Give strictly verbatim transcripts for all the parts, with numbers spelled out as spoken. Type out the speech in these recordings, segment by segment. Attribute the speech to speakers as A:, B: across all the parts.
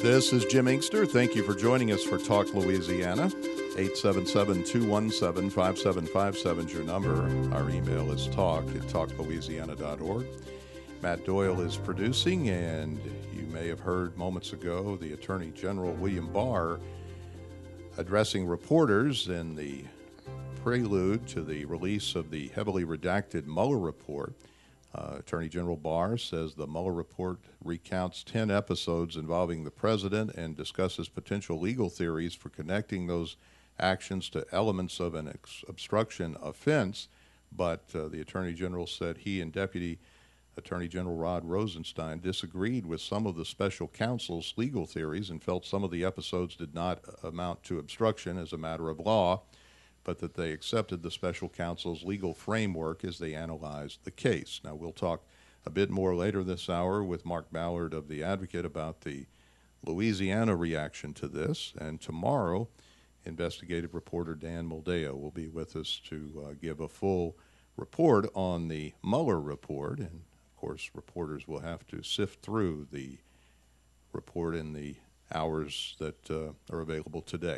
A: This is Jim Inkster. Thank you for joining us for Talk Louisiana. eight seven seven, two one seven, five seven five seven is your number. Our email is talk at talk louisiana dot org. Matt Doyle is producing, and you may have heard moments ago the Attorney General William Barr addressing reporters in the prelude to the release of the heavily redacted Mueller report. Uh, Attorney General Barr says the Mueller report recounts ten episodes involving the president and discusses potential legal theories for connecting those actions to elements of an ex- obstruction offense. But uh, the Attorney General said he and Deputy Attorney General Rod Rosenstein disagreed with some of the special counsel's legal theories and felt some of the episodes did not amount to obstruction as a matter of law, but that they accepted the special counsel's legal framework as they analyzed the case. Now, we'll talk a bit more later this hour with Mark Ballard of The Advocate about the Louisiana reaction to this. And tomorrow, investigative reporter Dan Moldeo will be with us to uh, give a full report on the Mueller report. And, of course, reporters will have to sift through the report in the hours that uh, are available today.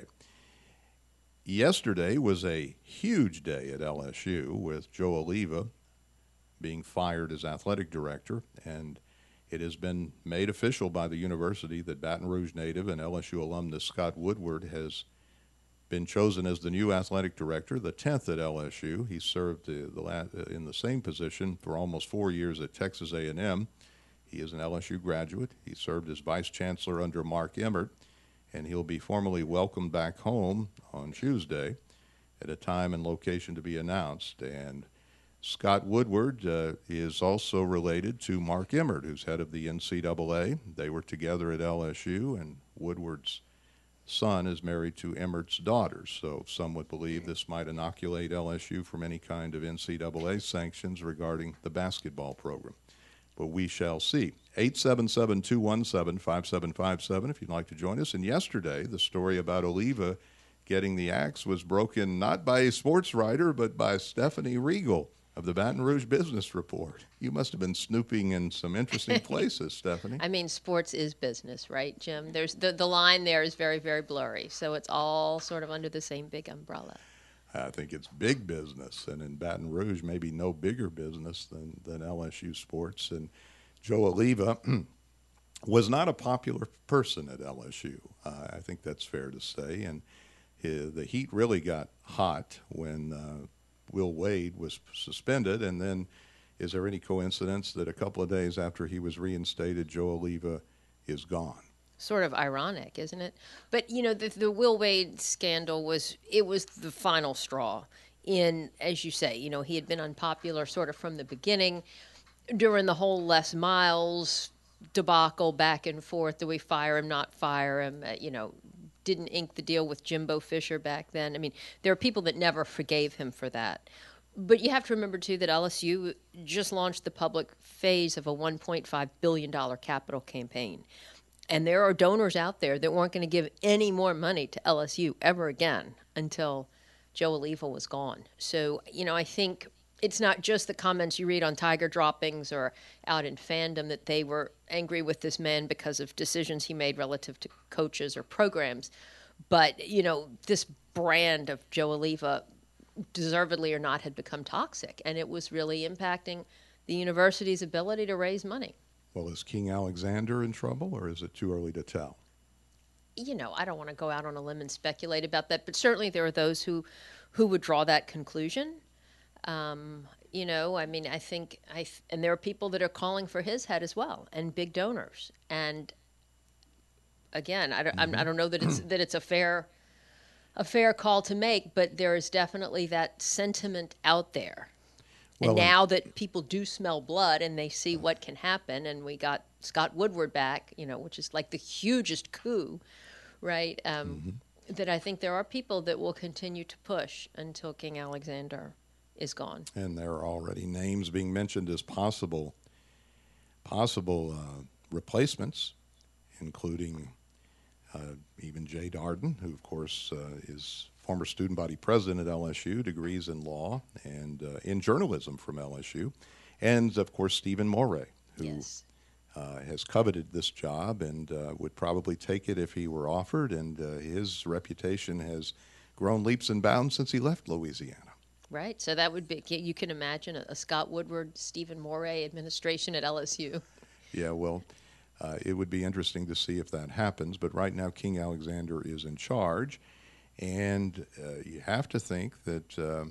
A: Yesterday was a huge day at L S U with Joe Alleva being fired as athletic director, and it has been made official by the university that Baton Rouge native and L S U alumnus Scott Woodward has been chosen as the new athletic director, the tenth at L S U. He served the, the last, in the same position for almost four years at Texas A and M. He is an L S U graduate. He served as vice chancellor under Mark Emmert, and he'll be formally welcomed back home on Tuesday at a time and location to be announced. And Scott Woodward uh, is also related to Mark Emmert, who's head of the N C double A. They were together at L S U, and Woodward's son is married to Emmert's daughter. So some would believe this might inoculate L S U from any kind of N C double A sanctions regarding the basketball program. But we shall see. eight seven seven, two one seven, five seven five seven if you'd like to join us. And yesterday, the story about Alleva getting the axe was broken not by a sports writer, but by Stephanie Riegel of the Baton Rouge Business Report. You must have been snooping in some interesting places, Stephanie.
B: I mean, sports is business, right, Jim? There's the, the line there is very, very blurry. So it's all sort of under the same big umbrella.
A: I think it's big business, and in Baton Rouge, maybe no bigger business than, than L S U sports. And Joe Alleva was not a popular person at L S U. Uh, I think that's fair to say. And his, the heat really got hot when uh, Will Wade was suspended. And then is there any coincidence that a couple of days after he was reinstated, Joe Alleva is gone?
B: Sort of ironic, isn't it? But, you know, the, the Will Wade scandal was, it was the final straw in, as you say, you know, he had been unpopular sort of from the beginning during the whole Les Miles debacle back and forth. Do we fire him, not fire him? Uh, you know, didn't ink the deal with Jimbo Fisher back then. I mean, there are people that never forgave him for that. But you have to remember, too, that L S U just launched the public phase of a one point five billion dollars capital campaign. And there are donors out there that weren't going to give any more money to L S U ever again until Joe Alleva was gone. So, you know, I think it's not just the comments you read on Tiger droppings or out in fandom that they were angry with this man because of decisions he made relative to coaches or programs. But, you know, this brand of Joe Alleva, deservedly or not, had become toxic. And it was really impacting the university's ability to raise money.
A: Well, is King Alexander in trouble, or is it too early to tell?
B: You know, I don't want to go out on a limb and speculate about that, but certainly there are those who, who would draw that conclusion. Um, you know, I mean, I think, I th- and there are people that are calling for his head as well, and big donors. And again, I don't, mm-hmm. I don't know that it's that it's a fair, a fair call to make, but there is definitely that sentiment out there. And well, now that people do smell blood and they see what can happen, and we got Scott Woodward back, you know, which is like the hugest coup, right? Um, mm-hmm. That I think there are people that will continue to push until King Alexander is gone.
A: And there are already names being mentioned as possible, possible uh, replacements, including uh, even Jay Darden, who, of course, uh, is former student body president at L S U, degrees in law and uh, in journalism from L S U, and, of course, Stephen Moray, who
B: yes.
A: uh, has coveted this job and uh, would probably take it if he were offered, and uh, his reputation has grown leaps and bounds since he left Louisiana.
B: Right. So that would be, you can imagine a, a Scott Woodward, Stephen Moray administration at L S U.
A: Yeah, well, uh, it would be interesting to see if that happens, but right now King Alexander is in charge, and uh, you have to think that uh,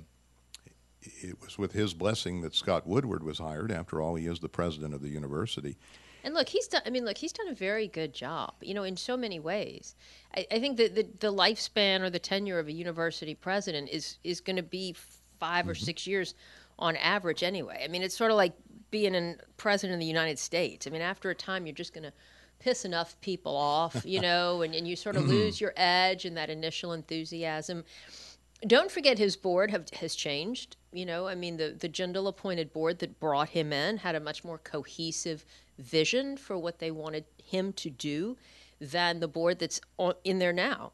A: it was with his blessing that Scott Woodward was hired. After all, he is the president of the university.
B: And look, he's done. I mean, look, he's done a very good job. You know, in so many ways. I, I think that the, the lifespan or the tenure of a university president is is going to be five mm-hmm. or six years on average, anyway. I mean, it's sort of like being a president of the United States. I mean, after a time, you're just going to piss enough people off, you know, and, and you sort of lose your edge and that initial enthusiasm. Don't forget his board have, has changed. You know, I mean, the, the Jindal-appointed board that brought him in had a much more cohesive vision for what they wanted him to do than the board that's on, in there now.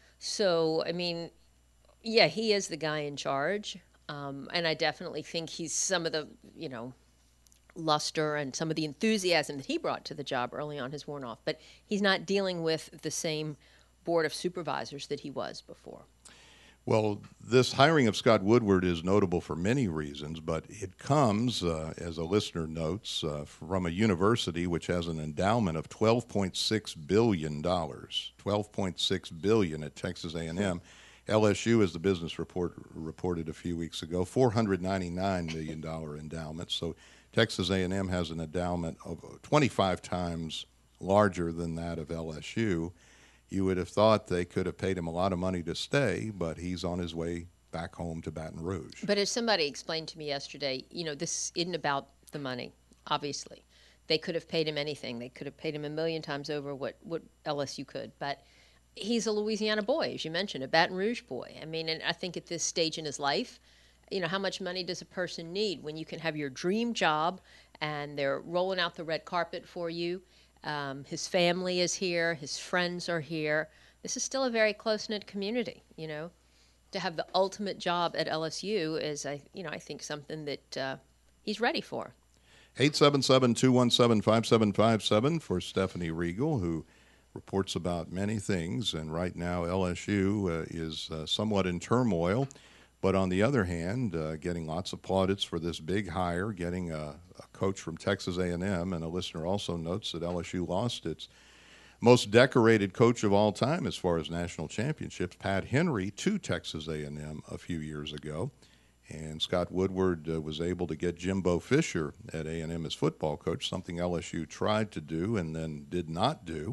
B: So, I mean, yeah, he is the guy in charge. Um, and I definitely think he's some of the, you know, luster and some of the enthusiasm that he brought to the job early on has worn off. But he's not dealing with the same board of supervisors that he was before.
A: Well, this hiring of Scott Woodward is notable for many reasons, but it comes, uh, as a listener notes, uh, from a university which has an endowment of twelve point six billion dollars, twelve point six billion dollars at Texas A and M. L S U, as the business report reported a few weeks ago, four hundred ninety-nine million dollars endowment. So Texas A and M has an endowment of twenty-five times larger than that of L S U. You would have thought they could have paid him a lot of money to stay, but he's on his way back home to Baton Rouge.
B: But as somebody explained to me yesterday, you know, this isn't about the money, obviously. They could have paid him anything. They could have paid him a million times over what, what L S U could. But he's a Louisiana boy, as you mentioned, a Baton Rouge boy. I mean, and I think at this stage in his life, you know, how much money does a person need when you can have your dream job and they're rolling out the red carpet for you? Um, his family is here. His friends are here. This is still a very close-knit community, you know. To have the ultimate job at L S U is, I, you know, I think something that uh, he's ready for.
A: eight seven seven, two one seven, five seven five seven for Stephanie Riegel, who reports about many things. And right now L S U uh, is uh, somewhat in turmoil. But on the other hand, uh, getting lots of plaudits for this big hire, getting a, a coach from Texas A and M, and a listener also notes that L S U lost its most decorated coach of all time as far as national championships, Pat Henry, to Texas A and M a few years ago. And Scott Woodward uh, was able to get Jimbo Fisher at A and M as football coach, something L S U tried to do and then did not do.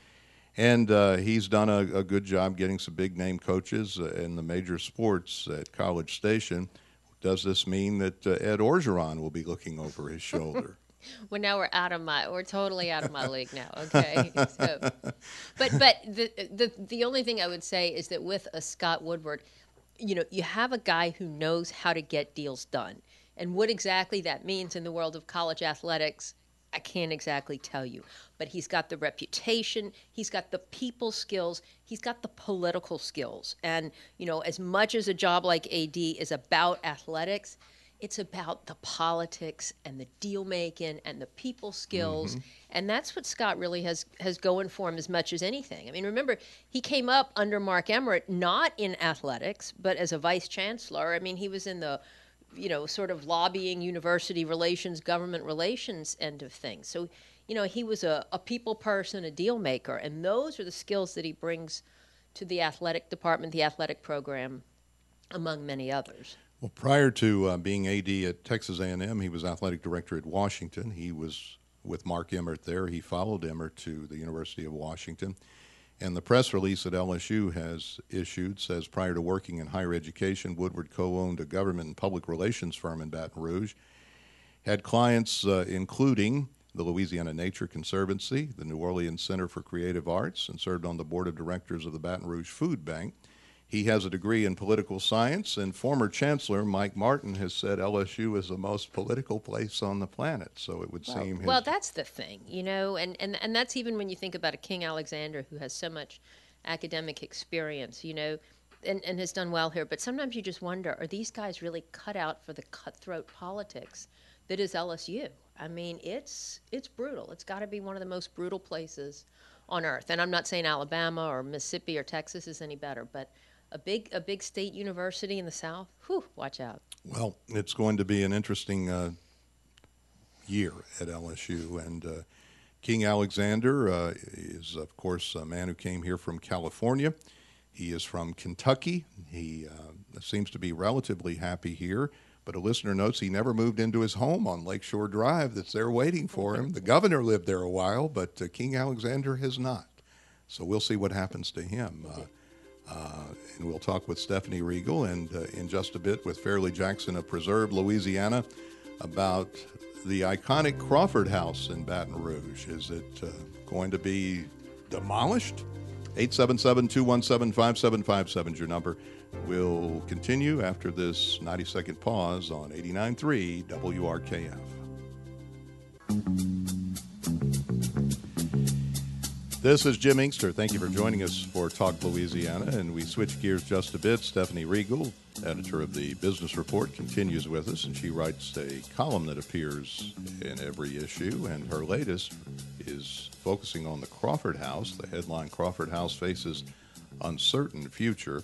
A: And uh, he's done a, a good job getting some big-name coaches uh, in the major sports at College Station. Does this mean that uh, Ed Orgeron will be looking over his shoulder?
B: Well, now we're out of my, we're totally out of my league now, okay? So, but but the, the the only thing I would say is that with a Scott Woodward, you know, you have a guy who knows how to get deals done. And what exactly that means in the world of college athletics, I can't exactly tell you, but he's got the reputation, he's got the people skills, he's got the political skills. And, you know, as much as a job like A D is about athletics, it's about the politics and the deal making and the people skills. Mm-hmm. And that's what Scott really has, has going for him as much as anything. I mean, remember, he came up under Mark Emmert, not in athletics, but as a vice chancellor. I mean, he was in the, you know, sort of lobbying, university relations, government relations end of things. So, you know, he was a, a people person, a deal maker, and those are the skills that he brings to the athletic department, the athletic program, among many others.
A: Well, prior to uh, being A D at Texas A and M, he was athletic director at Washington. He was with Mark Emmert there. He followed Emmert to the University of Washington. And the press release that L S U has issued says prior to working in higher education, Woodward co-owned a government and public relations firm in Baton Rouge, had clients uh, including the Louisiana Nature Conservancy, the New Orleans Center for Creative Arts, and served on the board of directors of the Baton Rouge Food Bank. He has a degree in political science, and former Chancellor Mike Martin has said L S U is the most political place on the planet. So it would
B: well,
A: seem his...
B: Well, that's the thing, you know, and, and, and that's even when you think about a King Alexander who has so much academic experience, you know, and, and has done well here. But sometimes you just wonder, are these guys really cut out for the cutthroat politics that is L S U? I mean, it's it's brutal. It's got to be one of the most brutal places on earth. And I'm not saying Alabama or Mississippi or Texas is any better, but a big a big state university in the South, whew, watch out.
A: Well, it's going to be an interesting uh, year at L S U. And uh, King Alexander uh, is, of course, a man who came here from California. He is from Kentucky. He uh, seems to be relatively happy here. But a listener notes he never moved into his home on Lakeshore Drive that's there waiting for him. The governor lived there a while, but uh, King Alexander has not. So we'll see what happens to him. Uh, uh, and we'll talk with Stephanie Riegel and uh, in just a bit with Fairleigh Jackson of Preserve, Louisiana, about the iconic Crawford House in Baton Rouge. Is it uh, going to be demolished? eight seven seven, two one seven, five seven five seven is your number. We'll continue after this ninety-second pause on eighty-nine point three W R K F. This is Jim Inkster. Thank you for joining us for Talk Louisiana. And we switch gears just a bit. Stephanie Riegel, editor of the Business Report, continues with us, and she writes a column that appears in every issue. And her latest is focusing on the Crawford House. The headline, Crawford House Faces Uncertain Future.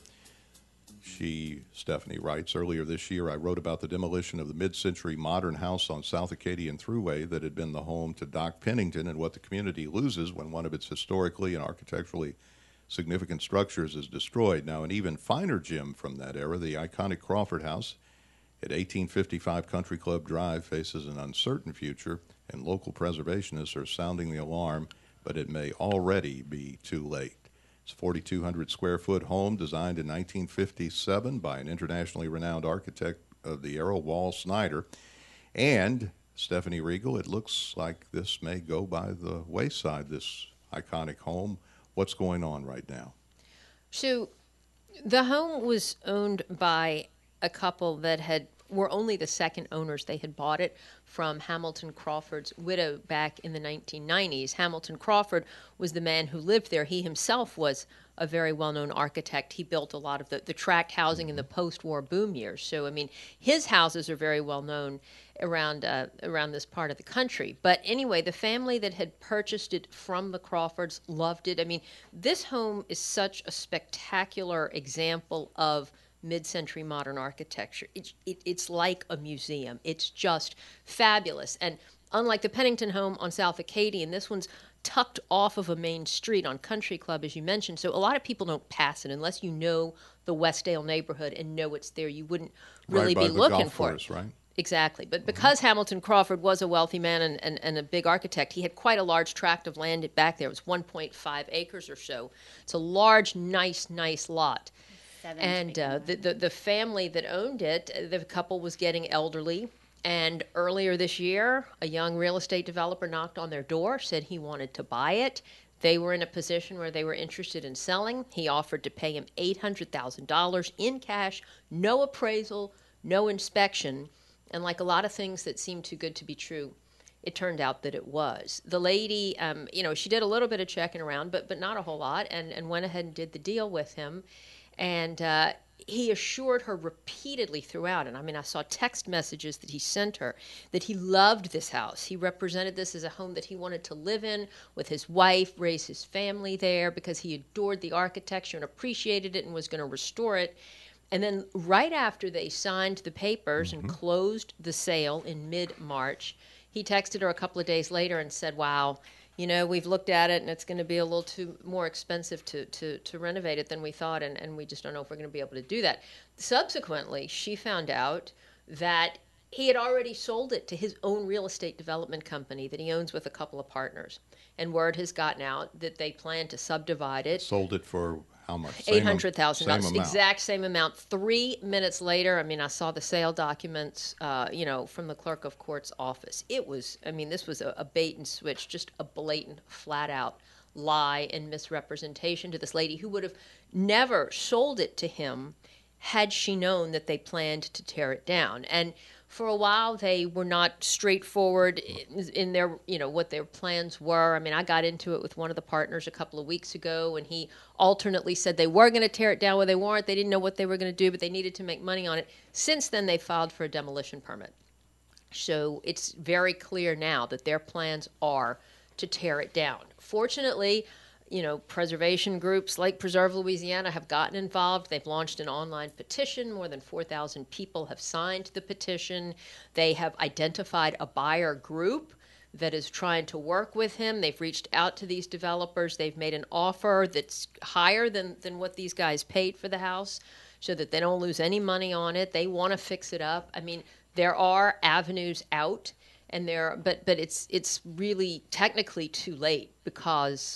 A: She, Stephanie, writes, earlier this year I wrote about the demolition of the mid-century modern house on South Acadian Thruway that had been the home to Doc Pennington and what the community loses when one of its historically and architecturally significant structures is destroyed. Now, an even finer gem from that era, the iconic Crawford House at eighteen fifty-five Country Club Drive faces an uncertain future, and local preservationists are sounding the alarm, but it may already be too late. It's a forty-two hundred square foot home designed in nineteen fifty-seven by an internationally renowned architect of the era, Wall Snyder. And, Stephanie Riegel, it looks like this may go by the wayside, this iconic home. What's going on right now?
B: So the home was owned by a couple that had were only the second owners. They had bought it from Hamilton Crawford's widow back in the nineteen nineties. Hamilton Crawford was the man who lived there. He himself was a very well-known architect. He built a lot of the, the tract housing in the post-war boom years. So, I mean, his houses are very well known around uh, around this part of the country. But anyway, the family that had purchased it from the Crawfords loved it. I mean, this home is such a spectacular example of mid-century modern architecture. It, it, it's like a museum. It's just fabulous. And unlike the Pennington home on South Acadian, this one's tucked off of a main street on Country Club, as you mentioned. So a lot of people don't pass it unless you know the Westdale neighborhood and know it's there. You wouldn't really
A: right
B: be looking
A: golf
B: for
A: course,
B: it.
A: Right?
B: Exactly. But because mm-hmm. Hamilton Crawford was a wealthy man and, and, and a big architect, he had quite a large tract of land back there. It was one point five acres or so. It's a large, nice, nice lot.
C: Seven
B: and uh, the, the the family that owned it, the couple was getting elderly. And earlier this year, a young real estate developer knocked on their door, said he wanted to buy it. They were in a position where they were interested in selling. He offered to pay him eight hundred thousand dollars in cash, no appraisal, no inspection. And like a lot of things that seemed too good to be true, it turned out that it was. The lady, um, you know, she did a little bit of checking around, but but not a whole lot, and, and went ahead and did the deal with him. And uh, he assured her repeatedly throughout, and I mean, I saw text messages that he sent her, that he loved this house. He represented this as a home that he wanted to live in with his wife, raise his family there, because he adored the architecture and appreciated it and was going to restore it. And then right after they signed the papers mm-hmm. and closed the sale in mid-March, he texted her a couple of days later and said, wow, you know, we've looked at it, and it's going to be a little too more expensive to, to, to renovate it than we thought, and, and we just don't know if we're going to be able to do that. Subsequently, she found out that he had already sold it to his own real estate development company that he owns with a couple of partners. And word has gotten out that they plan to subdivide it.
A: Sold it for how much?
B: eight hundred thousand dollars.
A: Same amount.
B: Exact same amount. Three minutes later, I mean, I saw the sale documents, uh, you know, from the clerk of court's office. It was, I mean, this was a, a bait and switch, just a blatant, flat-out lie and misrepresentation to this lady who would have never sold it to him had she known that they planned to tear it down. And for a while, they were not straightforward in, in their, you know, what their plans were. I mean, I got into it with one of the partners a couple of weeks ago, and he alternately said they were going to tear it down, where they weren't. They didn't know what they were going to do, but they needed to make money on it. Since then, they filed for a demolition permit. So it's very clear now that their plans are to tear it down. Fortunately, you know, preservation groups like Preserve Louisiana have gotten involved. They've launched an online petition. More than four thousand people have signed the petition. They have identified a buyer group that is trying to work with him. They've reached out to these developers. They've made an offer that's higher than, than what these guys paid for the house so that they don't lose any money on it. They want to fix it up. I mean, there are avenues out, and there, but but it's it's really technically too late because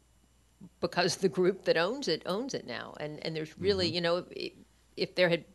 B: because the group that owns it owns it now, and and there's really mm-hmm. you know if, if there had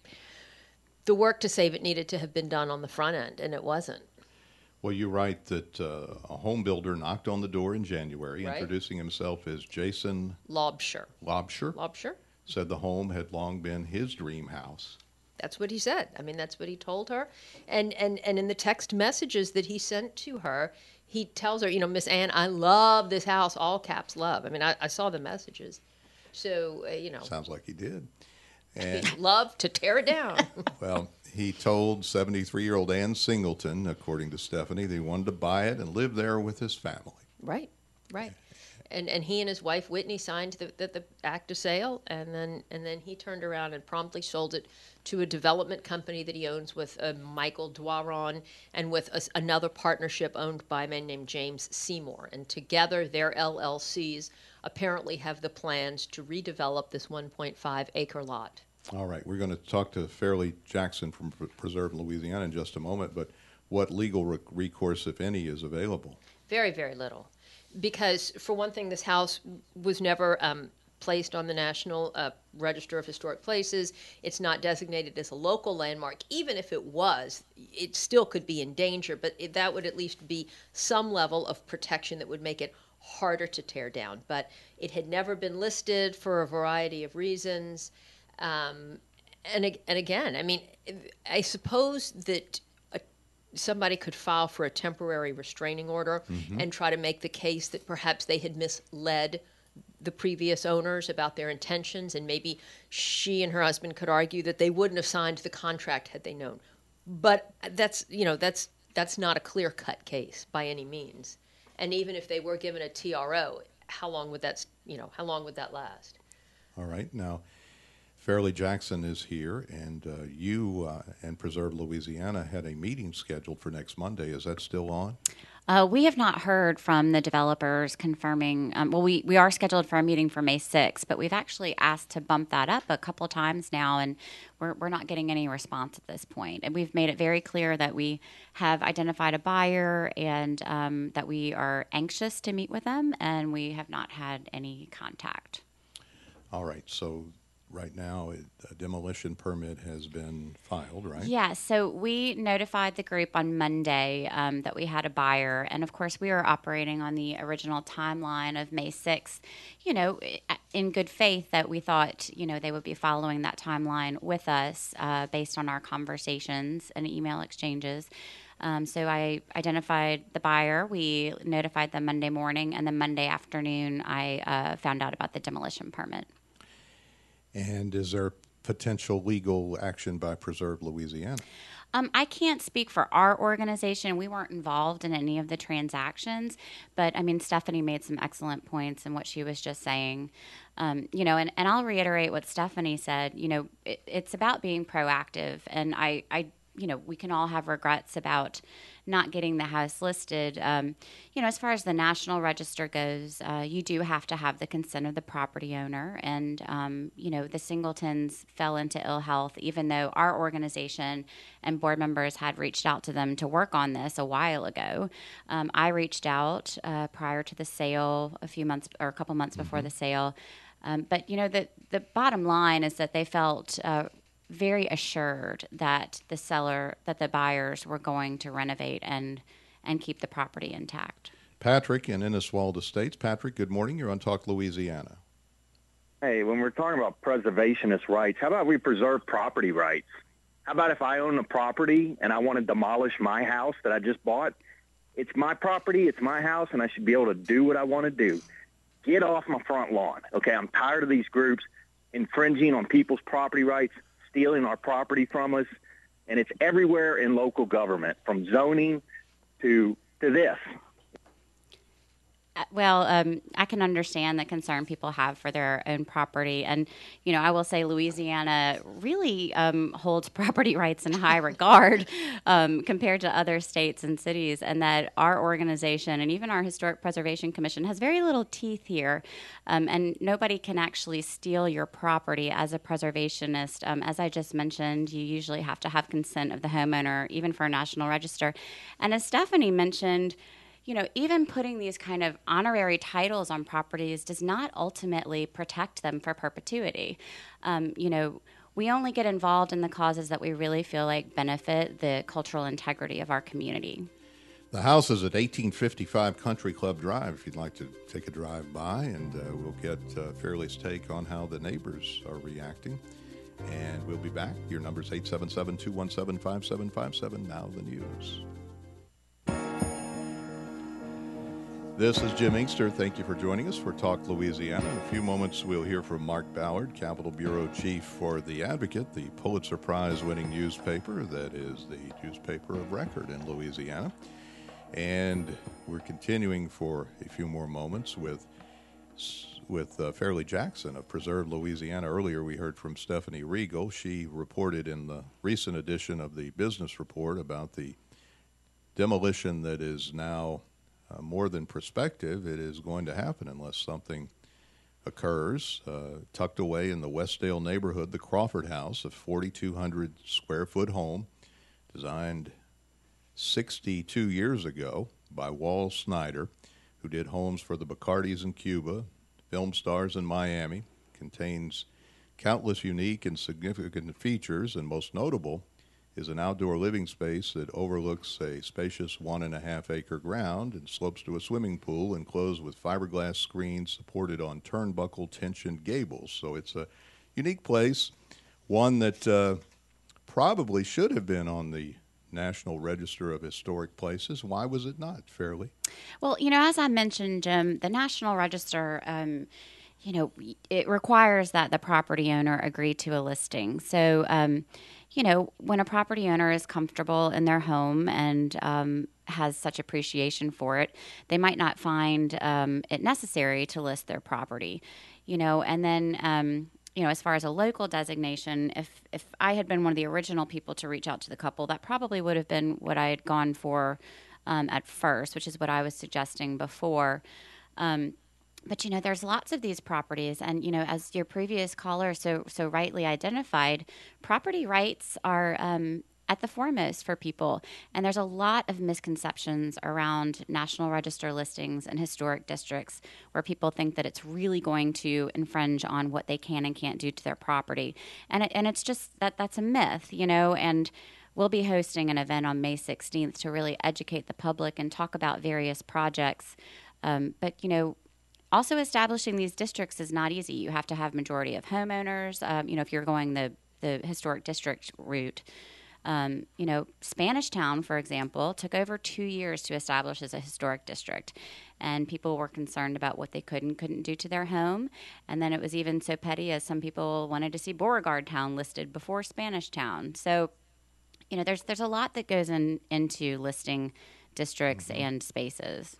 B: the work to save it needed to have been done on the front end, and it wasn't.
A: Well, you write that uh, a home builder knocked on the door in January,
B: right.
A: introducing himself as Jason
B: Laubscher.
A: Laubscher.
B: Laubscher.
A: Said the home had long been his dream house.
B: That's what he said. I mean, that's what he told her. And, and, and in the text messages that he sent to her, he tells her, you know, Miss Ann, I love this house, all caps love. I mean, I, I saw the messages. So, uh, you know.
A: Sounds like he did. And
B: he'd love to tear it down.
A: Well, he told seventy-three-year-old Ann Singleton, according to Stephanie, that he wanted to buy it and live there with his family.
B: Right, right. And and he and his wife Whitney signed the, the, the act of sale, and then and then he turned around and promptly sold it to a development company that he owns with uh, Michael Dwaron and with a, another partnership owned by a man named James Seymour. And together, their L L Cs apparently have the plans to redevelop this one point five acre lot.
A: All right, we're going to talk to Fairleigh Jackson from Preserve Louisiana in just a moment, but what legal rec- recourse, if any, is available?
B: Very, very little. Because, for one thing, this house was never um, placed on the National uh, Register of Historic Places. It's not designated as a local landmark. Even if it was, it still could be in danger, but it, that would at least be some level of protection that would make it harder to tear down. But it had never been listed for a variety of reasons. Um, and, and again, I mean, I suppose that somebody could file for a temporary restraining order mm-hmm. and try to make the case that perhaps they had misled the previous owners about their intentions, and maybe she and her husband could argue that they wouldn't have signed the contract had they known. But that's, you know, that's that's not a clear-cut case by any means. And even if they were given a T R O, how long would that, you know, how long would that last?
A: All right. Now, Fairleigh Jackson is here, and uh, you uh, and Preserve Louisiana had a meeting scheduled for next Monday. Is that still on?
C: Uh, we have not heard from the developers confirming. Um, well, we, we are scheduled for a meeting for May sixth, but we've actually asked to bump that up a couple times now, and we're we're not getting any response at this point. And we've made it very clear that we have identified a buyer and um, that we are anxious to meet with them, and we have not had any contact.
A: All right. So right now, a demolition permit has been filed, right?
C: Yeah, so we notified the group on Monday um, that we had a buyer, and of course we were operating on the original timeline of May sixth, you know, in good faith that we thought, you know, they would be following that timeline with us uh, based on our conversations and email exchanges. Um, so I identified the buyer, we notified them Monday morning, and then Monday afternoon I uh, found out about the demolition permit.
A: And is there potential legal action by Preserve Louisiana?
C: Um, I can't speak for our organization. We weren't involved in any of the transactions, but I mean, Stephanie made some excellent points in what she was just saying. Um, you know, and, and I'll reiterate what Stephanie said. You know, it, it's about being proactive, and I, I, you know, we can all have regrets about not getting the house listed. Um, you know, as far as the National Register goes, uh, you do have to have the consent of the property owner. And, um, you know, the Singletons fell into ill health, even though our organization and board members had reached out to them to work on this a while ago. Um, I reached out uh, prior to the sale, a few months or a couple months mm-hmm. before the sale. Um, but, you know, the, the bottom line is that they felt uh, very assured that the seller, that the buyers were going to renovate and and keep the property intact.
A: Patrick in Inniswald Estates. Patrick, good morning. You're on Talk Louisiana.
D: Hey, when we're talking about preservationist rights, how about we preserve property rights? How about if I own a property and I want to demolish my house that I just bought? It's my property, it's my house, and I should be able to do what I want to do. Get off my front lawn, okay? I'm tired of these groups infringing on people's property rights, stealing our property from us. and it's everywhere in local government, from zoning to to this.
C: Well, um, I can understand the concern people have for their own property. And, you know, I will say Louisiana really um, holds property rights in high regard um, compared to other states and cities, and that our organization and even our Historic Preservation Commission has very little teeth here. Um, and nobody can actually steal your property as a preservationist. Um, as I just mentioned, you usually have to have consent of the homeowner, even for a National Register. And as Stephanie mentioned, you know, even putting these kind of honorary titles on properties does not ultimately protect them for perpetuity. Um, you know, we only get involved in the causes that we really feel like benefit the cultural integrity of our community.
A: The house is at eighteen fifty-five Country Club Drive if you'd like to take a drive by, and uh, we'll get uh, Fairley's take on how the neighbors are reacting. And we'll be back. Your number is eight seven seven, two one seven, five seven five seven. Now the news. This is Jim Inkster. Thank you for joining us for Talk Louisiana. In a few moments, we'll hear from Mark Ballard, Capitol Bureau Chief for The Advocate, the Pulitzer Prize-winning newspaper that is the newspaper of record in Louisiana. And we're continuing for a few more moments with with uh, Fairley Jackson of Preserve Louisiana. Earlier, we heard from Stephanie Riegel. She reported in the recent edition of the Business Report about the demolition that is now Uh, more than prospective. It is going to happen unless something occurs. Uh, tucked away in the Westdale neighborhood, the Crawford House, a forty-two hundred square foot home designed sixty-two years ago by Wall Snyder, who did homes for the Bacardis in Cuba, film stars in Miami, contains countless unique and significant features, and most notable is an outdoor living space that overlooks a spacious one and a half acre ground and slopes to a swimming pool enclosed with fiberglass screens supported on turnbuckle tensioned gables. So it's a unique place, one that uh, probably should have been on the National Register of Historic Places. Why was it not, Fairley?
C: Well, you know, as I mentioned, Jim, the National Register, um, you know, it requires that the property owner agree to a listing. So, um, you know, when a property owner is comfortable in their home and um, has such appreciation for it, they might not find um, it necessary to list their property, you know, and then, um, you know, as far as a local designation, if, if I had been one of the original people to reach out to the couple, that probably would have been what I had gone for um, at first, which is what I was suggesting before. Um, But, you know, there's lots of these properties. And, you know, as your previous caller so so rightly identified, property rights are um, at the foremost for people. And there's a lot of misconceptions around National Register listings and historic districts where people think that it's really going to infringe on what they can and can't do to their property. And it, and it's just that that's a myth, you know, and we'll be hosting an event on May sixteenth to really educate the public and talk about various projects. Um, but, you know, also, establishing these districts is not easy. You have to have majority of homeowners. Um, you know, if you're going the, the historic district route, um, you know, Spanish Town, for example, took over two years to establish as a historic district. And people were concerned about what they could and couldn't do to their home. And then it was even so petty as some people wanted to see Beauregard Town listed before Spanish Town. So, you know, there's there's a lot that goes in into listing districts mm-hmm. and spaces.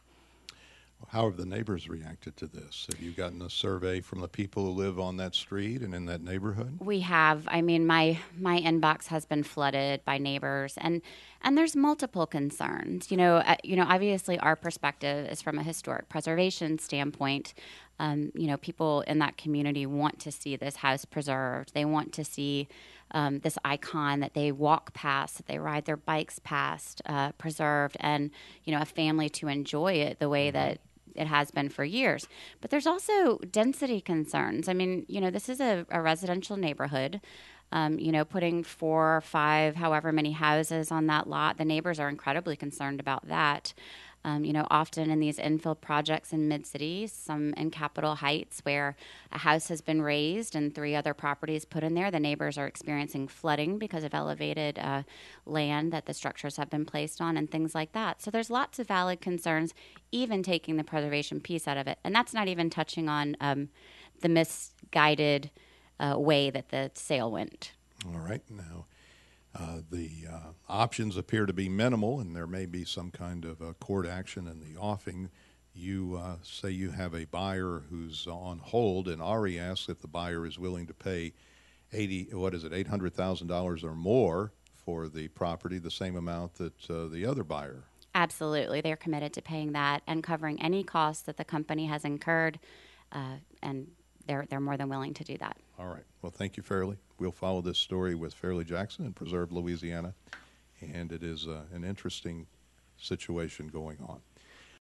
A: How have the neighbors reacted to this? Have you gotten a survey from the people who live on that street and in that neighborhood?
C: We have. I mean, my my inbox has been flooded by neighbors, and and there's multiple concerns. You know, uh, you know, obviously our perspective is from a historic preservation standpoint. Um, you know, people in that community want to see this house preserved. They want to see um, this icon that they walk past, that they ride their bikes past, uh, preserved, and, you know, a family to enjoy it the way that it has been for years. But there's also density concerns. I mean, you know, this is a, a residential neighborhood. Um, you know, putting four or five, however many houses on that lot, the neighbors are incredibly concerned about that. Um, you know, often in these infill projects in mid-cities, some in Capitol Heights, where a house has been raised and three other properties put in there, the neighbors are experiencing flooding because of elevated uh, land that the structures have been placed on and things like that. So there's lots of valid concerns, even taking the preservation piece out of it. And that's not even touching on um, the misguided uh, way that the sale went.
A: All right. Now, Uh, the uh, options appear to be minimal, and there may be some kind of uh, court action in the offing. You uh, say you have a buyer who's on hold, and Ari asks if the buyer is willing to pay eighty, what is it, eight hundred thousand dollars or more for the property, the same amount that uh, the other buyer.
C: Absolutely. They're committed to paying that and covering any costs that the company has incurred, uh, and they're, they're more than willing to do that.
A: All right. Well, thank you, Fairleigh. We'll follow this story with Fairleigh Jackson in Preserve, Louisiana, and it is uh, an interesting situation going on.